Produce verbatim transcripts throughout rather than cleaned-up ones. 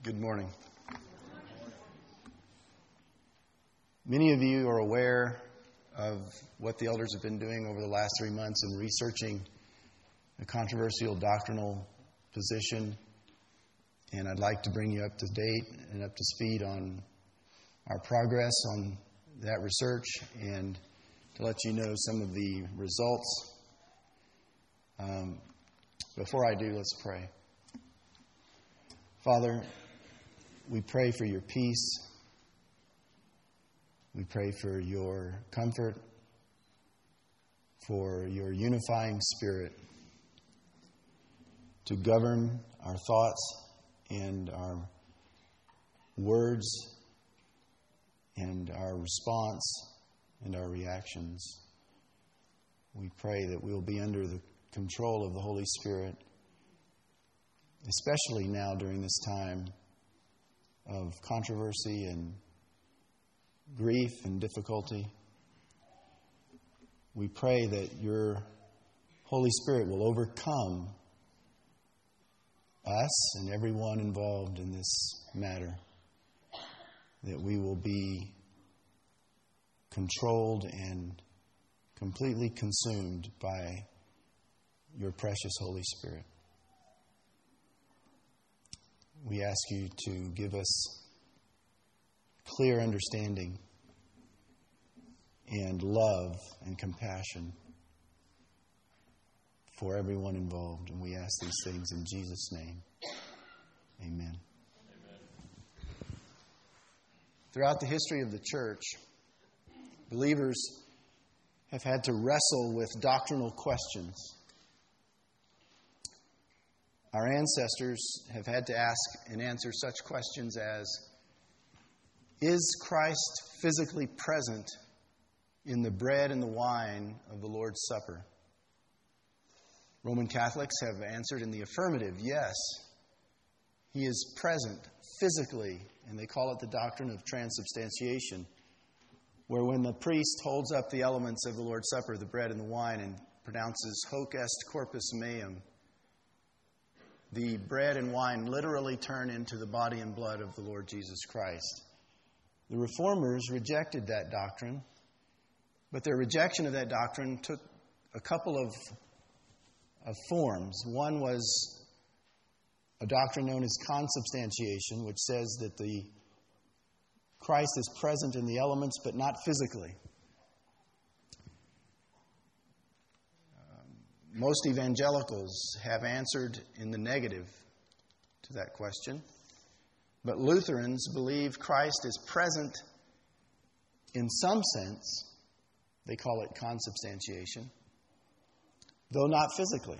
Good morning. Many of you are aware of what the elders have been doing over the last three months in researching a controversial doctrinal position, and I'd like to bring you up to date and up to speed on our progress on that research and to let you know some of the results. Um, before I do, let's pray. Father, we pray for your peace. We pray for your comfort, for your unifying spirit to govern our thoughts and our words and our response and our reactions. We pray that we'll be under the control of the Holy Spirit, especially now during this time of controversy and grief and difficulty. We pray that your Holy Spirit will overcome us and everyone involved in this matter, that we will be controlled and completely consumed by your precious Holy Spirit. We ask you to give us clear understanding and love and compassion for everyone involved. And we ask these things in Jesus' name. Amen. Amen. Throughout the history of the church, believers have had to wrestle with doctrinal questions. Our ancestors have had to ask and answer such questions as, is Christ physically present in the bread and the wine of the Lord's Supper? Roman Catholics have answered in the affirmative, yes. He is present physically, and they call it the doctrine of transubstantiation, where when the priest holds up the elements of the Lord's Supper, the bread and the wine, and pronounces hoc est corpus meum, the bread and wine literally turn into the body and blood of the Lord Jesus Christ. The Reformers rejected that doctrine, but their rejection of that doctrine took a couple of, of forms. One was a doctrine known as consubstantiation, which says that the Christ is present in the elements, but not physically. Most evangelicals have answered in the negative to that question. But Lutherans believe Christ is present in some sense. They call it consubstantiation, though not physically.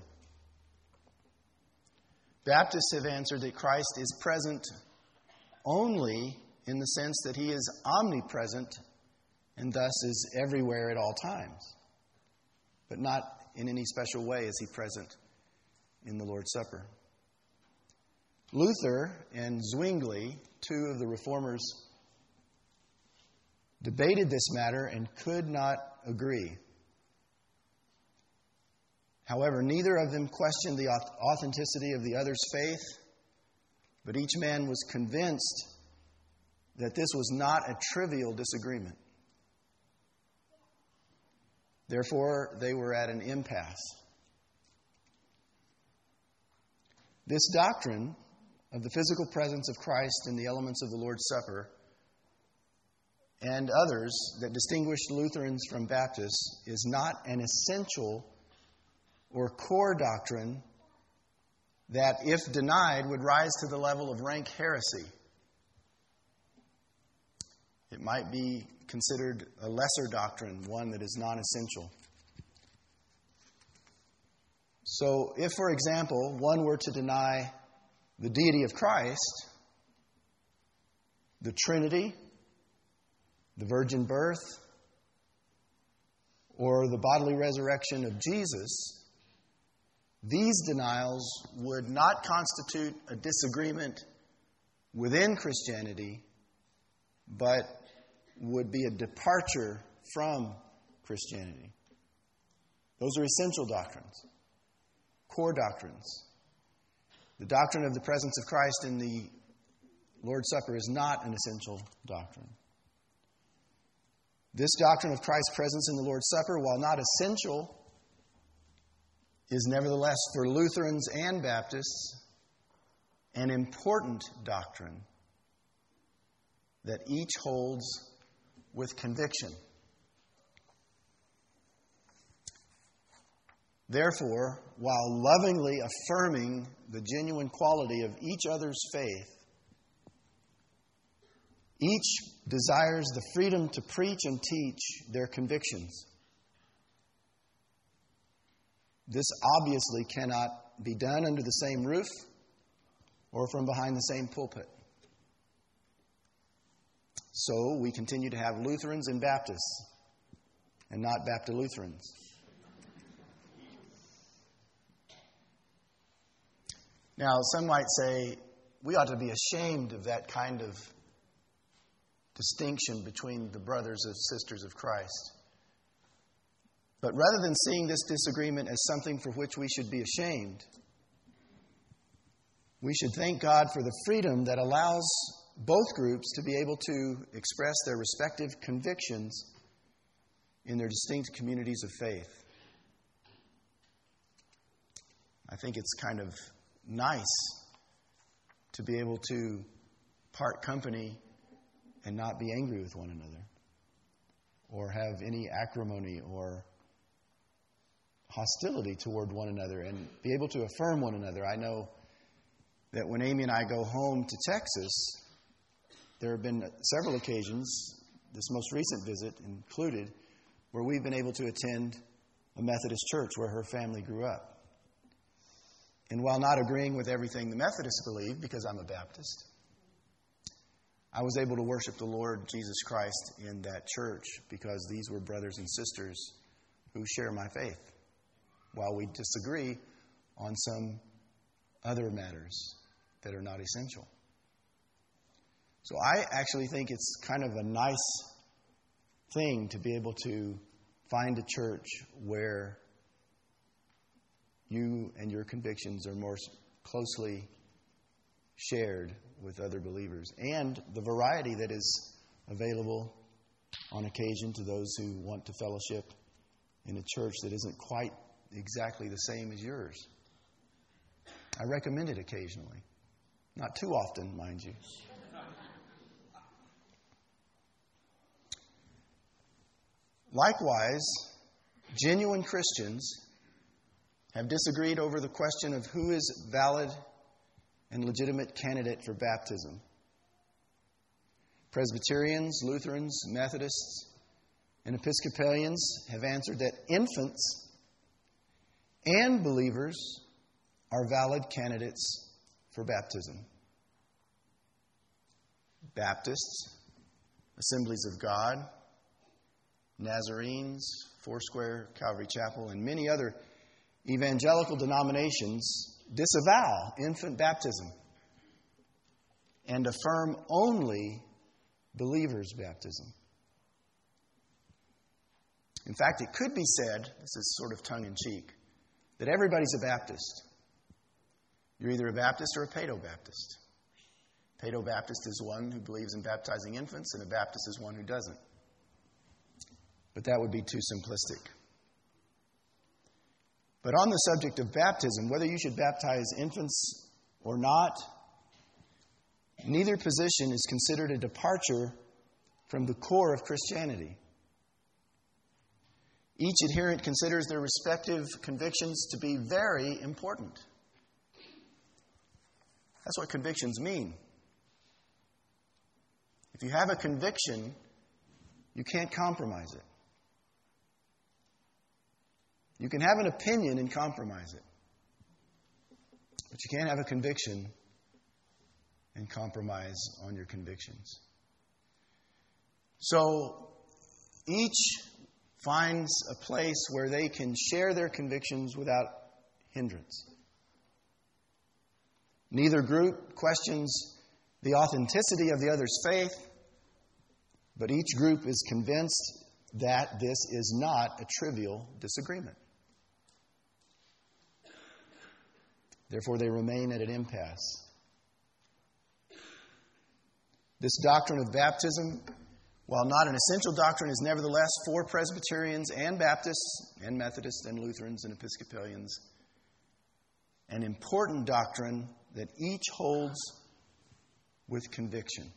Baptists have answered that Christ is present only in the sense that he is omnipresent and thus is everywhere at all times, but not in any special way is he present in the Lord's Supper. Luther and Zwingli, two of the Reformers, debated this matter and could not agree. However, neither of them questioned the authenticity of the other's faith, but each man was convinced that this was not a trivial disagreement. Therefore, they were at an impasse. This doctrine of the physical presence of Christ in the elements of the Lord's Supper and others that distinguish Lutherans from Baptists is not an essential or core doctrine that, if denied, would rise to the level of rank heresy. It might be considered a lesser doctrine, one that is non-essential. So, if, for example, one were to deny the deity of Christ, the Trinity, the virgin birth, or the bodily resurrection of Jesus, these denials would not constitute a disagreement within Christianity, but would be a departure from Christianity. Those are essential doctrines, core doctrines. The doctrine of the presence of Christ in the Lord's Supper is not an essential doctrine. This doctrine of Christ's presence in the Lord's Supper, while not essential, is nevertheless for Lutherans and Baptists an important doctrine that each holds with conviction. Therefore, while lovingly affirming the genuine quality of each other's faith, each desires the freedom to preach and teach their convictions. This obviously cannot be done under the same roof or from behind the same pulpit. So we continue to have Lutherans and Baptists and not Baptist-Lutherans. Now, some might say we ought to be ashamed of that kind of distinction between the brothers and sisters of Christ. But rather than seeing this disagreement as something for which we should be ashamed, we should thank God for the freedom that allows both groups to be able to express their respective convictions in their distinct communities of faith. I think it's kind of nice to be able to part company and not be angry with one another or have any acrimony or hostility toward one another and be able to affirm one another. I know that when Amy and I go home to Texas, there have been several occasions, this most recent visit included, where we've been able to attend a Methodist church where her family grew up. And while not agreeing with everything the Methodists believe, because I'm a Baptist, I was able to worship the Lord Jesus Christ in that church because these were brothers and sisters who share my faith, while we disagree on some other matters that are not essential. So I actually think it's kind of a nice thing to be able to find a church where you and your convictions are more closely shared with other believers, and the variety that is available on occasion to those who want to fellowship in a church that isn't quite exactly the same as yours. I recommend it occasionally. Not too often, mind you. Likewise, genuine Christians have disagreed over the question of who is valid and legitimate candidate for baptism. Presbyterians, Lutherans, Methodists, and Episcopalians have answered that infants and believers are valid candidates for baptism. Baptists, Assemblies of God, Nazarenes, Foursquare, Calvary Chapel, and many other evangelical denominations disavow infant baptism and affirm only believers' baptism. In fact, it could be said, this is sort of tongue-in-cheek, that everybody's a Baptist. You're either a Baptist or a Paedo-Baptist. Paedo-Baptist is one who believes in baptizing infants, and a Baptist is one who doesn't. But that would be too simplistic. But on the subject of baptism, whether you should baptize infants or not, neither position is considered a departure from the core of Christianity. Each adherent considers their respective convictions to be very important. That's what convictions mean. If you have a conviction, you can't compromise it. You can have an opinion and compromise it. But you can't have a conviction and compromise on your convictions. So each finds a place where they can share their convictions without hindrance. Neither group questions the authenticity of the other's faith, but each group is convinced that this is not a trivial disagreement. Therefore, they remain at an impasse. This doctrine of baptism, while not an essential doctrine, is nevertheless for Presbyterians and Baptists and Methodists and Lutherans and Episcopalians an important doctrine that each holds with conviction.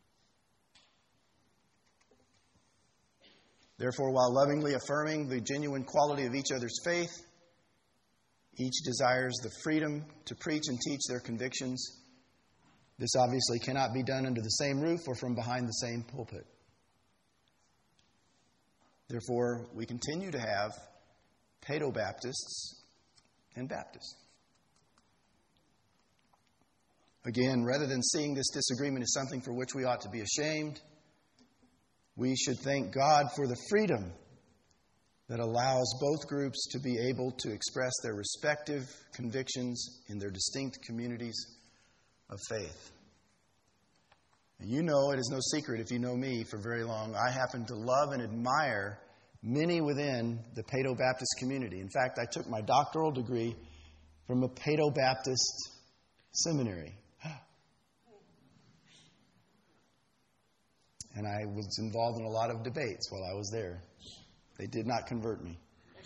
Therefore, while lovingly affirming the genuine quality of each other's faith, each desires the freedom to preach and teach their convictions. This obviously cannot be done under the same roof or from behind the same pulpit. Therefore, we continue to have Paedo-Baptists and Baptists. Again, rather than seeing this disagreement as something for which we ought to be ashamed, we should thank God for the freedom that allows both groups to be able to express their respective convictions in their distinct communities of faith. And you know, it is no secret if you know me for very long, I happen to love and admire many within the Paedo-Baptist community. In fact, I took my doctoral degree from a Paedo-Baptist seminary. And I was involved in a lot of debates while I was there. They did not convert me.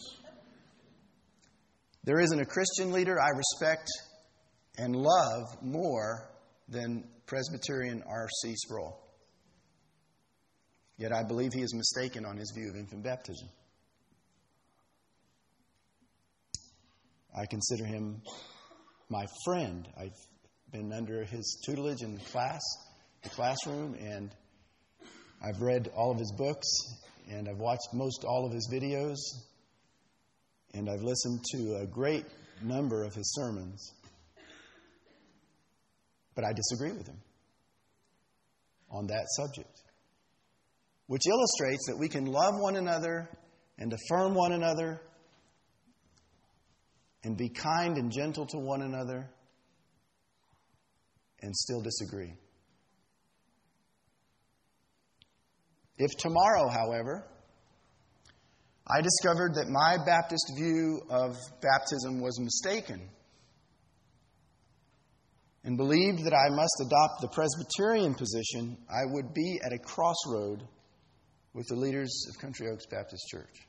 There isn't a Christian leader I respect and love more than Presbyterian R C Sproul. Yet I believe he is mistaken on his view of infant baptism. I consider him my friend. I've been under his tutelage in the class, the classroom, and I've read all of his books, and I've watched most all of his videos, and I've listened to a great number of his sermons. But I disagree with him on that subject, which illustrates that we can love one another and affirm one another and be kind and gentle to one another and still disagree. If tomorrow, however, I discovered that my Baptist view of baptism was mistaken and believed that I must adopt the Presbyterian position, I would be at a crossroad with the leaders of Country Oaks Baptist Church.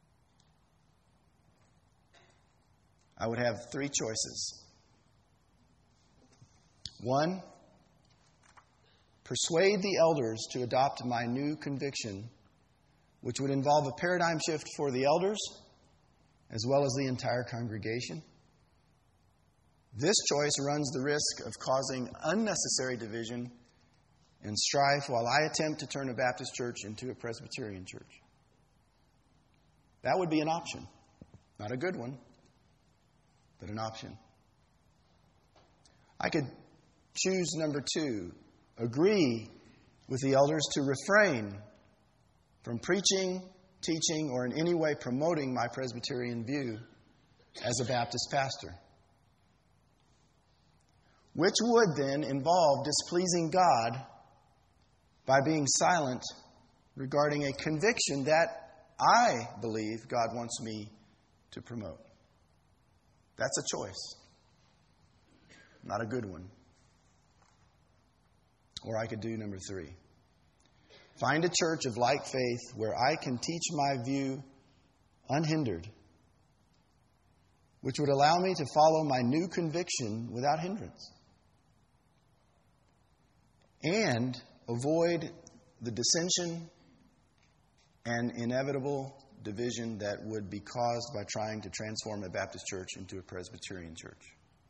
I would have three choices. One, persuade the elders to adopt my new conviction, which would involve a paradigm shift for the elders as well as the entire congregation. This choice runs the risk of causing unnecessary division and strife while I attempt to turn a Baptist church into a Presbyterian church. That would be an option. Not a good one, but an option. I could choose number two, agree with the elders to refrain from preaching, teaching, or in any way promoting my Presbyterian view as a Baptist pastor, which would then involve displeasing God by being silent regarding a conviction that I believe God wants me to promote. That's a choice. Not a good one. Or I could do number three. Find a church of like faith where I can teach my view unhindered, which would allow me to follow my new conviction without hindrance, and avoid the dissension and inevitable division that would be caused by trying to transform a Baptist church into a Presbyterian church.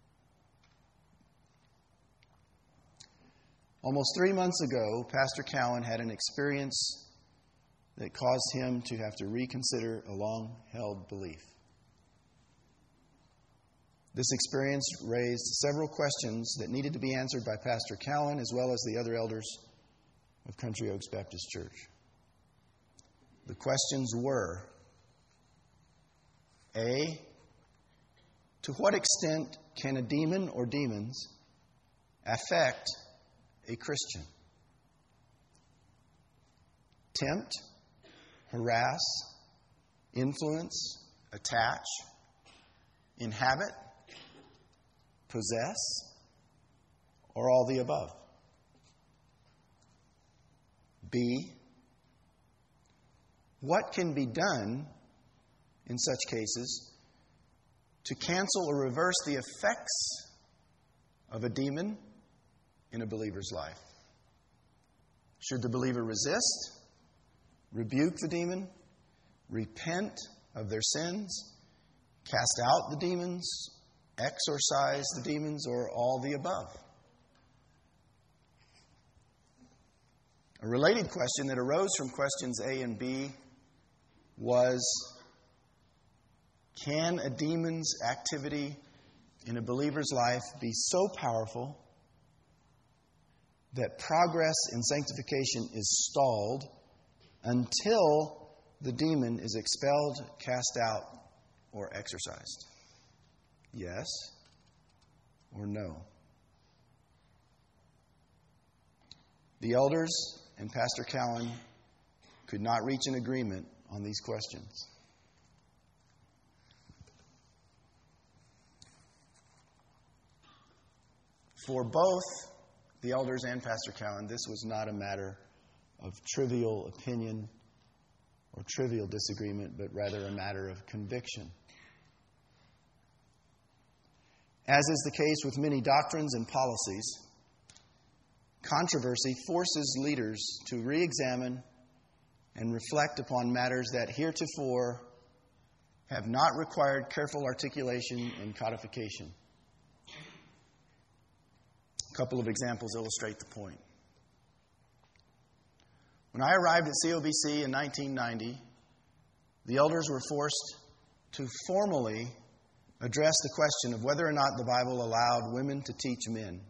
Almost three months ago, Pastor Cowan had an experience that caused him to have to reconsider a long-held belief. This experience raised several questions that needed to be answered by Pastor Cowan as well as the other elders of Country Oaks Baptist Church. The questions were, A, to what extent can a demon or demons affect a Christian? Tempt, harass, influence, attach, inhabit, possess, or all the above? B, what can be done in such cases to cancel or reverse the effects of a demon in a believer's life? Should the believer resist, rebuke the demon, repent of their sins, cast out the demons, exorcise the demons, or all the above? A related question that arose from questions A and B was, can a demon's activity in a believer's life be so powerful that progress in sanctification is stalled until the demon is expelled, cast out, or exorcised? Yes or no? The elders and Pastor Cowan could not reach an agreement on these questions. For both the elders and Pastor Cowan, this was not a matter of trivial opinion or trivial disagreement, but rather a matter of conviction. As is the case with many doctrines and policies, controversy forces leaders to re-examine and reflect upon matters that heretofore have not required careful articulation and codification. A couple of examples illustrate the point. When I arrived at C O B C in nineteen ninety, the elders were forced to formally address the question of whether or not the Bible allowed women to teach men.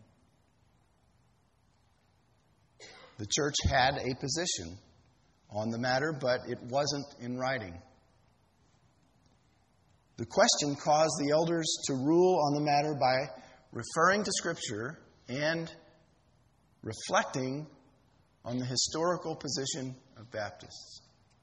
The church had a position on the matter, but it wasn't in writing. The question caused the elders to rule on the matter by referring to Scripture and reflecting on the historical position of Baptists.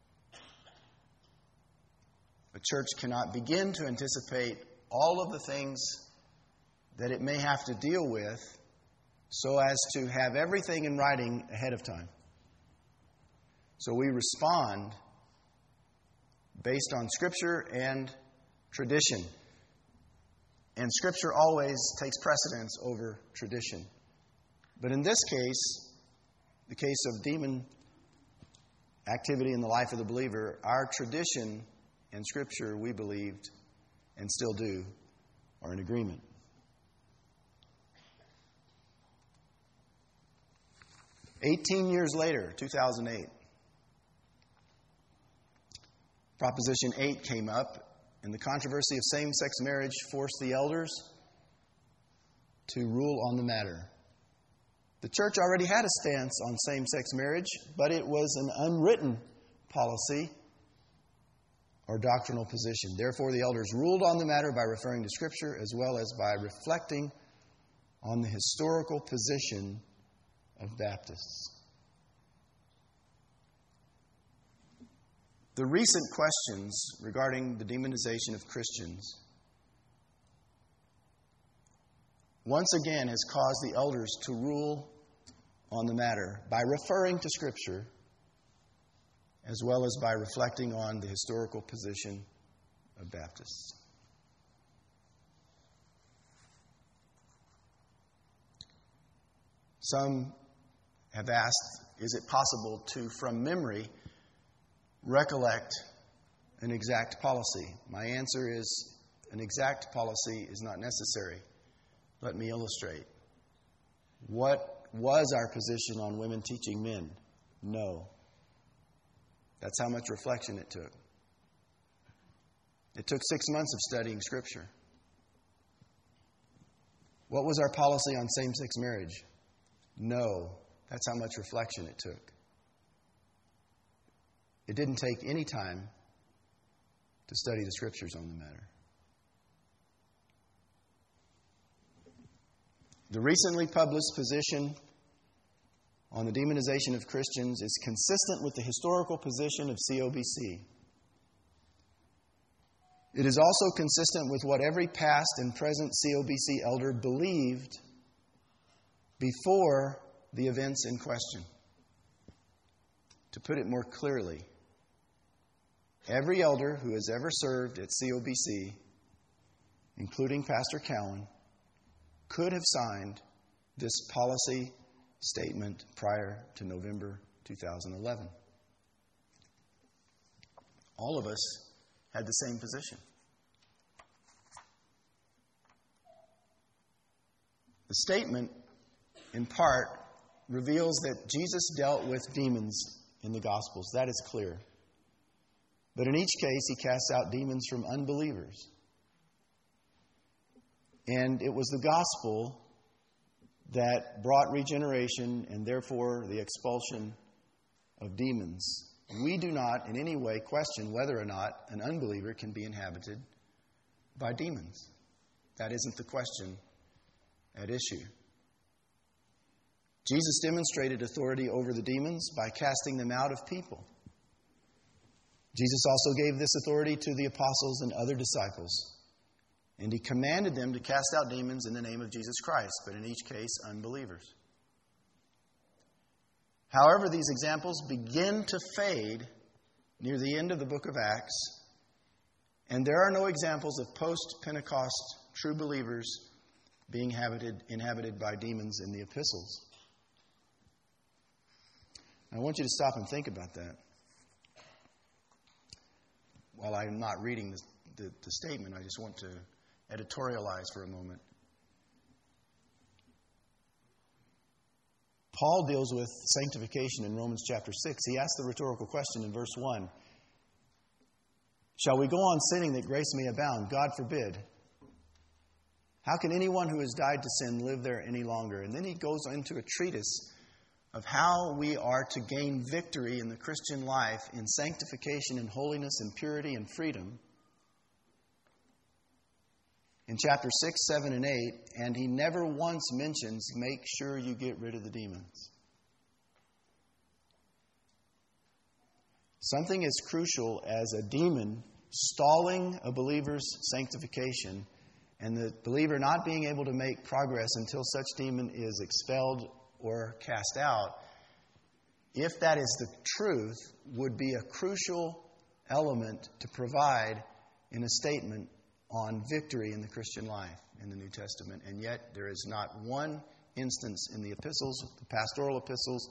A church cannot begin to anticipate all of the things that it may have to deal with so as to have everything in writing ahead of time. So we respond based on Scripture and tradition. And Scripture always takes precedence over tradition. But in this case, the case of demon activity in the life of the believer, our tradition and Scripture, we believed, and still do, are in agreement. Eighteen years later, two thousand eight, Proposition eight came up, and the controversy of same-sex marriage forced the elders to rule on the matter. The church already had a stance on same-sex marriage, but it was an unwritten policy or doctrinal position. Therefore, the elders ruled on the matter by referring to Scripture as well as by reflecting on the historical position of Baptists. The recent questions regarding the demonization of Christians once again has caused the elders to rule on the matter by referring to Scripture as well as by reflecting on the historical position of Baptists. Some have asked, is it possible to, from memory, recollect an exact policy? My answer is, an exact policy is not necessary. Let me illustrate. What was our position on women teaching men? No. That's how much reflection it took. It took six months of studying Scripture. What was our policy on same-sex marriage? No. That's how much reflection it took. It didn't take any time to study the Scriptures on the matter. The recently published position on the demonization of Christians is consistent with the historical position of C O B C. It is also consistent with what every past and present C O B C elder believed before the events in question. To put it more clearly, every elder who has ever served at C O B C, including Pastor Cowan, could have signed this policy statement prior to November two thousand eleven. All of us had the same position. The statement, in part, reveals that Jesus dealt with demons in the Gospels. That is clear. But in each case, he casts out demons from unbelievers. And it was the gospel that brought regeneration and therefore the expulsion of demons. We do not in any way question whether or not an unbeliever can be inhabited by demons. That isn't the question at issue. Jesus demonstrated authority over the demons by casting them out of people. Jesus also gave this authority to the apostles and other disciples. And he commanded them to cast out demons in the name of Jesus Christ, but in each case, unbelievers. However, these examples begin to fade near the end of the book of Acts, and there are no examples of post-Pentecost true believers being inhabited, inhabited by demons in the epistles. I want you to stop and think about that. While I'm not reading the, the, the statement, I just want to editorialize for a moment. Paul deals with sanctification in Romans chapter six. He asks the rhetorical question in verse one. Shall we go on sinning that grace may abound? God forbid. How can anyone who has died to sin live there any longer? And then he goes into a treatise of how we are to gain victory in the Christian life in sanctification and holiness and purity and freedom. In chapter six, seven, and eight, and he never once mentions, make sure you get rid of the demons. Something as crucial as a demon stalling a believer's sanctification and the believer not being able to make progress until such demon is expelled or cast out, if that is the truth, would be a crucial element to provide in a statement on victory in the Christian life in the New Testament. And yet there is not one instance in the epistles, the pastoral epistles,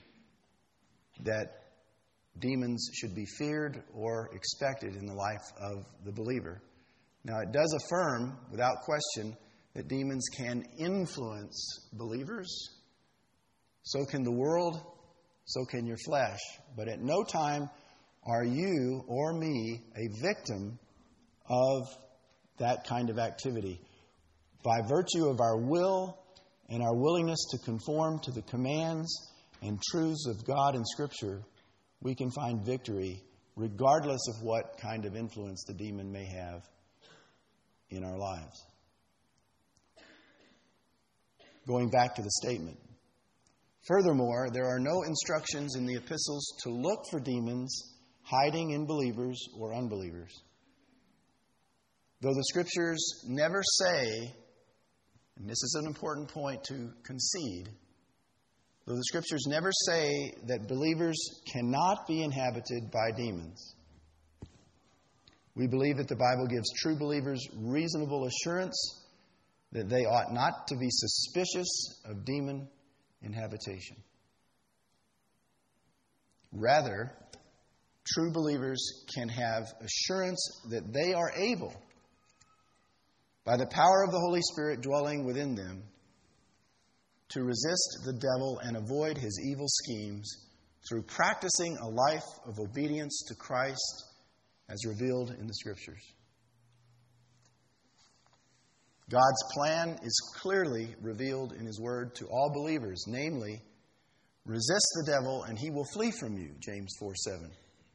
that demons should be feared or expected in the life of the believer. Now, it does affirm, without question, that demons can influence believers. So can the world, so can your flesh. But at no time are you or me a victim of that kind of activity. By virtue of our will and our willingness to conform to the commands and truths of God and Scripture, we can find victory regardless of what kind of influence the demon may have in our lives. Going back to the statement. Furthermore, there are no instructions in the epistles to look for demons hiding in believers or unbelievers. Though the Scriptures never say, and this is an important point to concede, though the Scriptures never say that believers cannot be inhabited by demons, we believe that the Bible gives true believers reasonable assurance that they ought not to be suspicious of demon inhabitation. Rather, true believers can have assurance that they are able, by the power of the Holy Spirit dwelling within them, to resist the devil and avoid his evil schemes through practicing a life of obedience to Christ as revealed in the Scriptures. God's plan is clearly revealed in His Word to all believers, namely, resist the devil and he will flee from you, James four seven.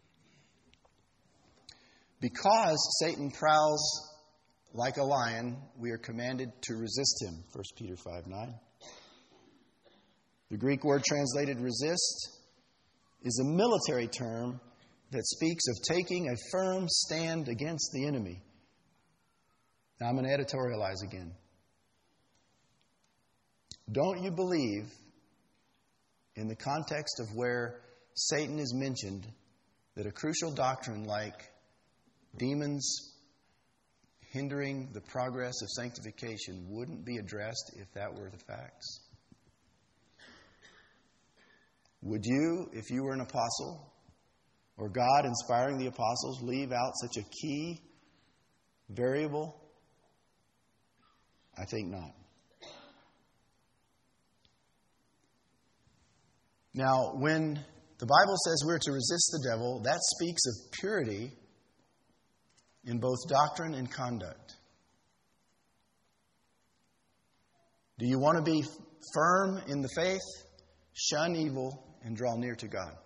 Because Satan prowls like a lion, we are commanded to resist him, First Peter five nine. The Greek word translated resist is a military term that speaks of taking a firm stand against the enemy. Now I'm going to editorialize again. Don't you believe, in the context of where Satan is mentioned, that a crucial doctrine like demons hindering the progress of sanctification wouldn't be addressed if that were the facts? Would you, if you were an apostle, or God inspiring the apostles, leave out such a key variable? I think not. Now, when the Bible says we're to resist the devil, that speaks of purity in both doctrine and conduct. Do you want to be firm in the faith? Shun evil and draw near to God.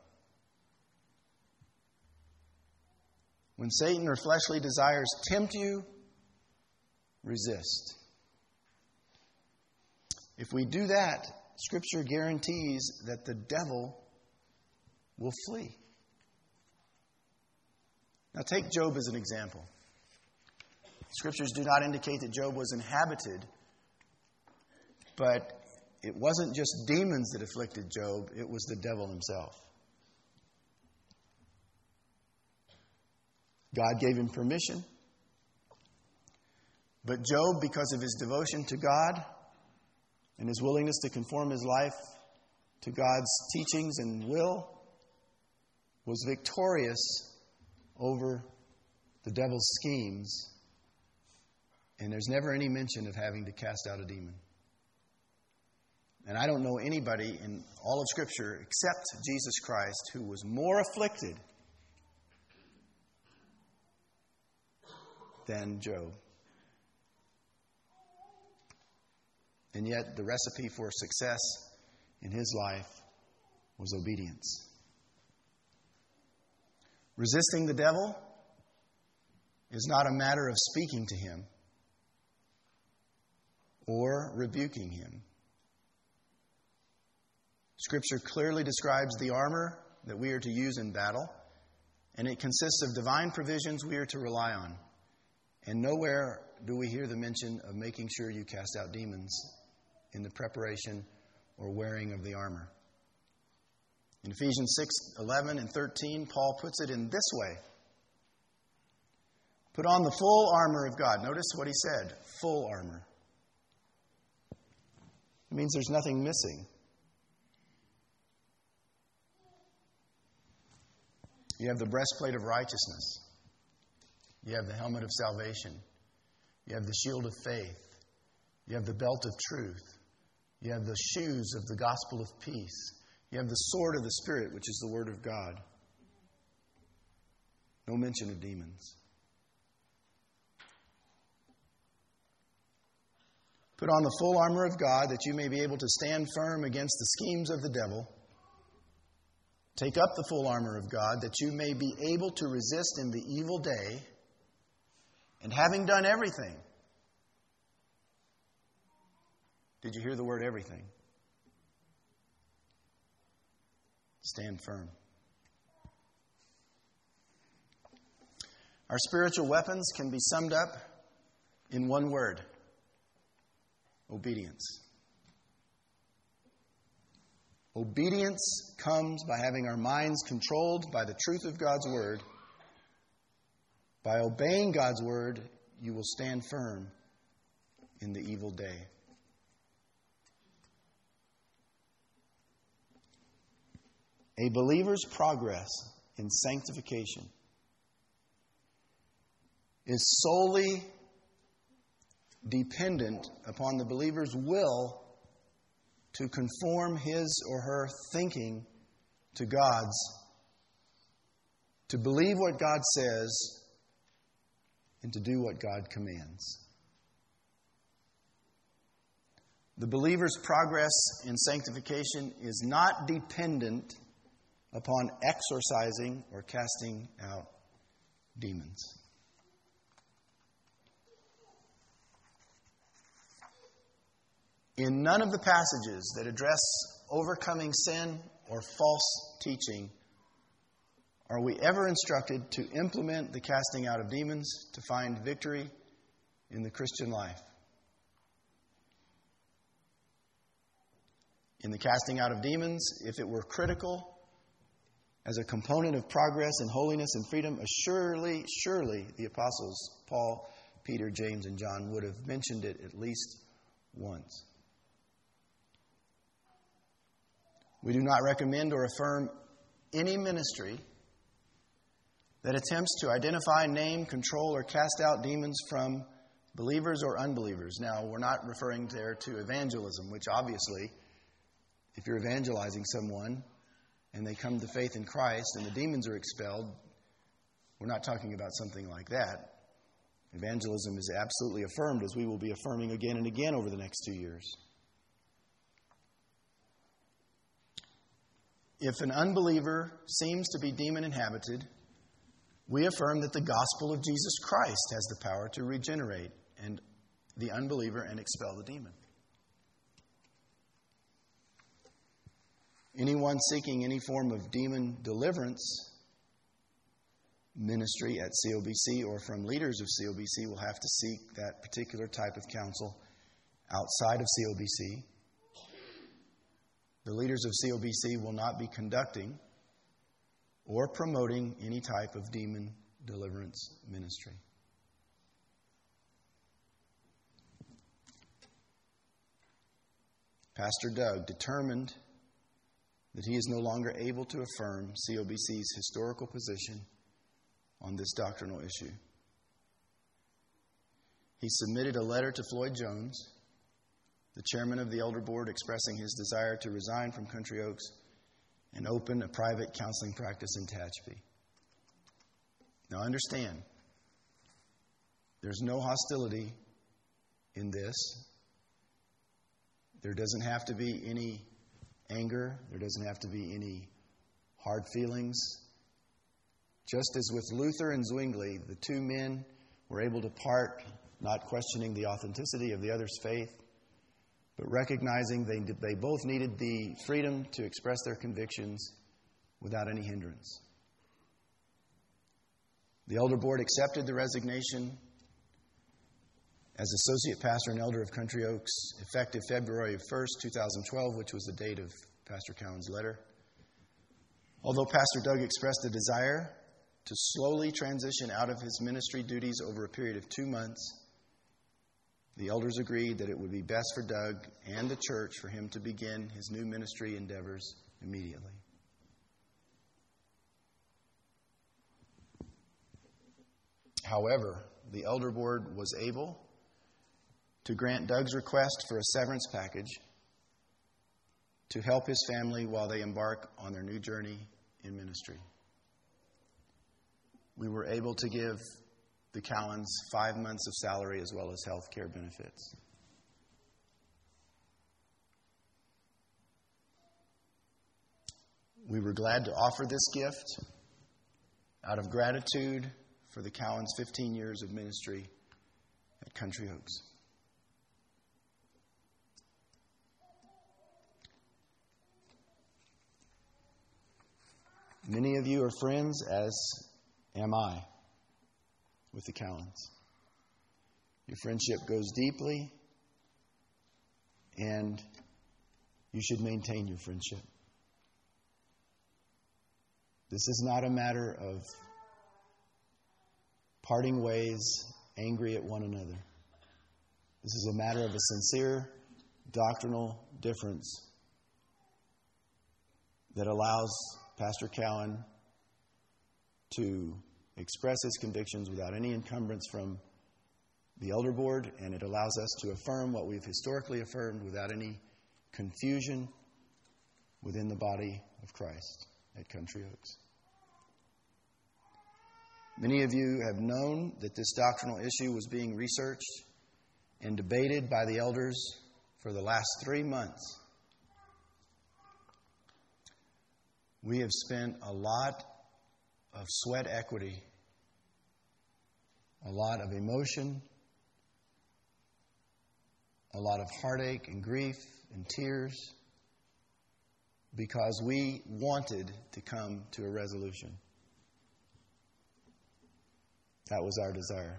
When Satan or fleshly desires tempt you, resist. If we do that, Scripture guarantees that the devil will flee. Now take Job as an example. Scriptures do not indicate that Job was inhabited, but it wasn't just demons that afflicted Job, it was the devil himself. God gave him permission, but Job, because of his devotion to God and his willingness to conform his life to God's teachings and will, was victorious over the devil's schemes. And there's never any mention of having to cast out a demon. And I don't know anybody in all of Scripture except Jesus Christ who was more afflicted than Job. And yet the recipe for success in his life was obedience. Resisting the devil is not a matter of speaking to him or rebuking him. Scripture clearly describes the armor that we are to use in battle, and it consists of divine provisions we are to rely on. And nowhere do we hear the mention of making sure you cast out demons in the preparation or wearing of the armor. In Ephesians six, eleven and thirteen, Paul puts it in this way. Put on the full armor of God. Notice what he said, full armor. It means there's nothing missing. You have the breastplate of righteousness. You have the helmet of salvation. You have the shield of faith. You have the belt of truth. You have the shoes of the gospel of peace. You have the sword of the Spirit, which is the Word of God. No mention of demons. Put on the full armor of God that you may be able to stand firm against the schemes of the devil. Take up the full armor of God that you may be able to resist in the evil day, and having done everything. Did you hear the word everything? Stand firm. Our spiritual weapons can be summed up in one word: obedience. Obedience comes by having our minds controlled by the truth of God's Word. By obeying God's Word, you will stand firm in the evil day. A believer's progress in sanctification is solely dependent upon the believer's will to conform his or her thinking to God's, to believe what God says, and to do what God commands. The believer's progress in sanctification is not dependent upon exorcising or casting out demons. In none of the passages that address overcoming sin or false teaching are we ever instructed to implement the casting out of demons to find victory in the Christian life. In the casting out of demons, if it were critical, as a component of progress and holiness and freedom, surely, surely the apostles Paul, Peter, James, and John would have mentioned it at least once. We do not recommend or affirm any ministry that attempts to identify, name, control, or cast out demons from believers or unbelievers. Now, we're not referring there to evangelism, which obviously, if you're evangelizing someone and they come to faith in Christ and the demons are expelled, we're not talking about something like that. Evangelism is absolutely affirmed, as we will be affirming again and again over the next two years. If an unbeliever seems to be demon-inhabited, we affirm that the gospel of Jesus Christ has the power to regenerate and the unbeliever and expel the demon. Anyone seeking any form of demon deliverance ministry at C O B C or from leaders of C O B C will have to seek that particular type of counsel outside of C O B C. The leaders of C O B C will not be conducting or promoting any type of demon deliverance ministry. Pastor Doug determined that he is no longer able to affirm C O B C's historical position on this doctrinal issue. He submitted a letter to Floyd Jones, the chairman of the elder board, expressing his desire to resign from Country Oaks and open a private counseling practice in Tehachapi. Now understand, there's no hostility in this. There doesn't have to be any anger. There doesn't have to be any hard feelings. Just as with Luther and Zwingli, the two men were able to part, not questioning the authenticity of the other's faith, but recognizing they, they both needed the freedom to express their convictions without any hindrance. The elder board accepted the resignation as associate pastor and elder of Country Oaks effective February first, twenty twelve, which was the date of Pastor Cowan's letter. Although Pastor Doug expressed a desire to slowly transition out of his ministry duties over a period of two months, the elders agreed that it would be best for Doug and the church for him to begin his new ministry endeavors immediately. However, the elder board was able to grant Doug's request for a severance package to help his family while they embark on their new journey in ministry. We were able to give the Cowans five months of salary as well as health care benefits. We were glad to offer this gift out of gratitude for the Cowans' fifteen years of ministry at Country Oaks. Many of you are friends, as am I, with the Cowans. Your friendship goes deeply, and you should maintain your friendship. This is not a matter of parting ways, angry at one another. This is a matter of a sincere doctrinal difference that allows Pastor Cowan to express his convictions without any encumbrance from the elder board, and it allows us to affirm what we've historically affirmed without any confusion within the body of Christ at Country Oaks. Many of you have known that this doctrinal issue was being researched and debated by the elders for the last three months. We have spent a lot of sweat equity, a lot of emotion, a lot of heartache and grief and tears because we wanted to come to a resolution. That was our desire.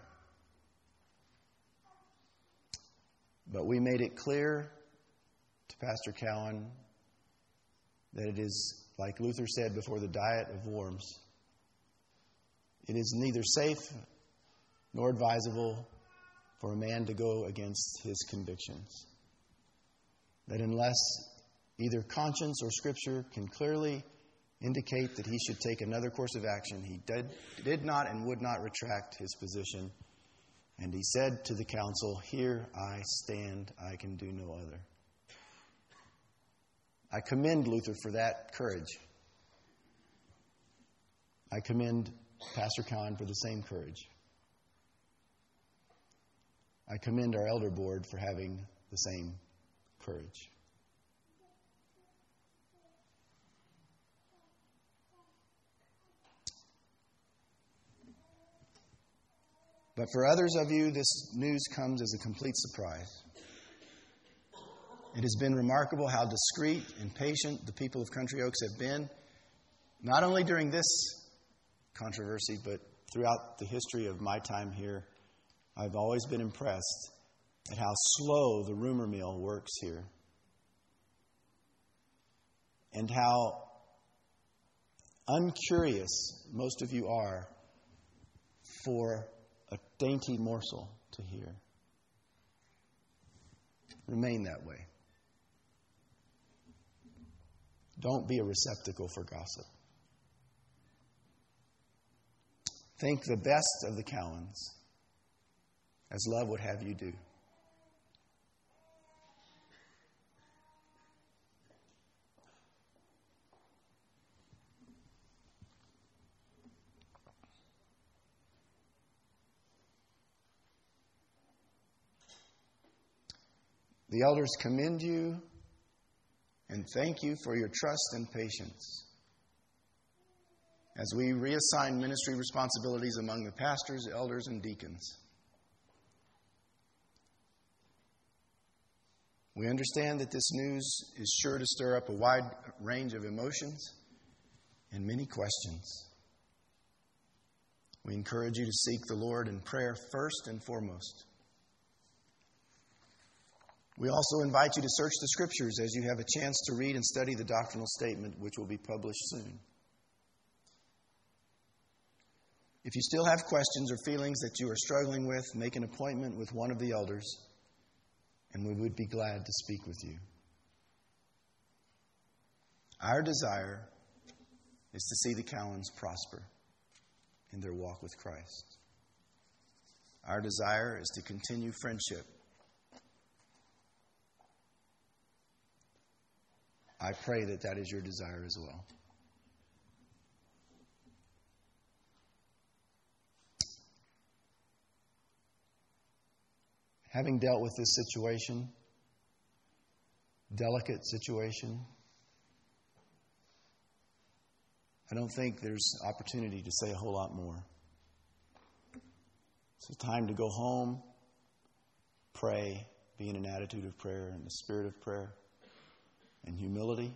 But we made it clear to Pastor Cowan that it is, like Luther said, before the diet of worms. It is neither safe nor advisable for a man to go against his convictions. That unless either conscience or Scripture can clearly indicate that he should take another course of action, he did, did not and would not retract his position. And he said to the council, "Here I stand, I can do no other." I commend Luther for that courage. I commend Pastor Kahn for the same courage. I commend our elder board for having the same courage. But for others of you, this news comes as a complete surprise. It has been remarkable how discreet and patient the people of Country Oaks have been, not only during this controversy, but throughout the history of my time here. I've always been impressed at how slow the rumor mill works here, and how uncurious most of you are for a dainty morsel to hear. Remain that way. Don't be a receptacle for gossip. Think the best of the Cowans, as love would have you do. The elders commend you and thank you for your trust and patience as we reassign ministry responsibilities among the pastors, elders, and deacons. We understand that this news is sure to stir up a wide range of emotions and many questions. We encourage you to seek the Lord in prayer first and foremost. We also invite you to search the Scriptures as you have a chance to read and study the doctrinal statement, which will be published soon. If you still have questions or feelings that you are struggling with, make an appointment with one of the elders, and we would be glad to speak with you. Our desire is to see the Cowans prosper in their walk with Christ. Our desire is to continue friendship. I pray that that is your desire as well. Having dealt with this situation, delicate situation, I don't think there's opportunity to say a whole lot more. It's a time to go home, pray, be in an attitude of prayer, in the spirit of prayer and humility,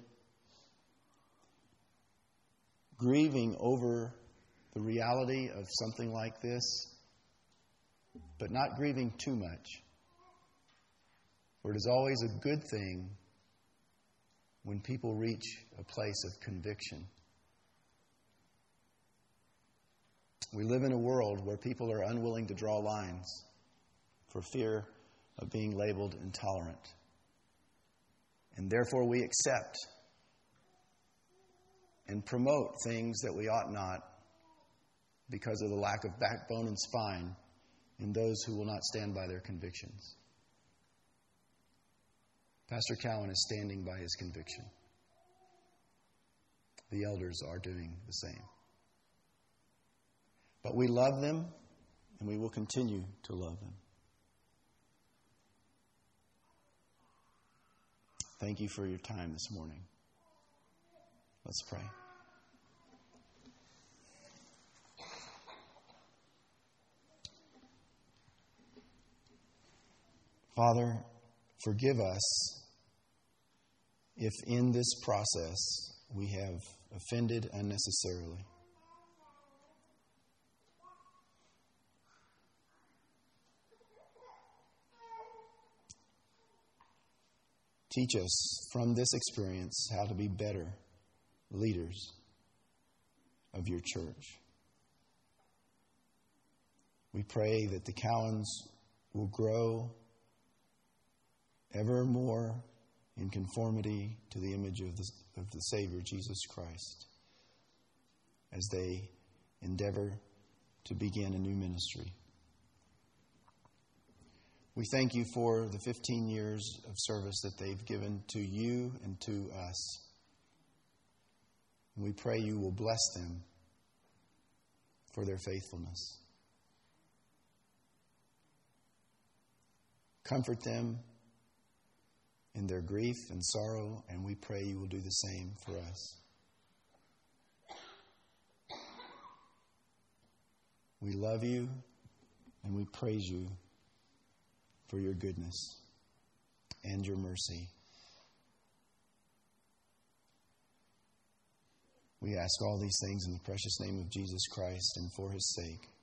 grieving over the reality of something like this, but not grieving too much. For it is always a good thing when people reach a place of conviction. We live in a world where people are unwilling to draw lines for fear of being labeled intolerant. And therefore we accept and promote things that we ought not because of the lack of backbone and spine in those who will not stand by their convictions. Pastor Cowan is standing by his conviction. The elders are doing the same. But we love them, and we will continue to love them. Thank you for your time this morning. Let's pray. Father, forgive us if in this process we have offended unnecessarily. Teach us from this experience how to be better leaders of your church. We pray that the Cowans will grow ever more in conformity to the image of the, of the Savior, Jesus Christ, as they endeavor to begin a new ministry. We thank you for the fifteen years of service that they've given to you and to us. We pray you will bless them for their faithfulness. Comfort them in their grief and sorrow, and we pray you will do the same for us. We love you and we praise you for your goodness and your mercy. We ask all these things in the precious name of Jesus Christ and for his sake.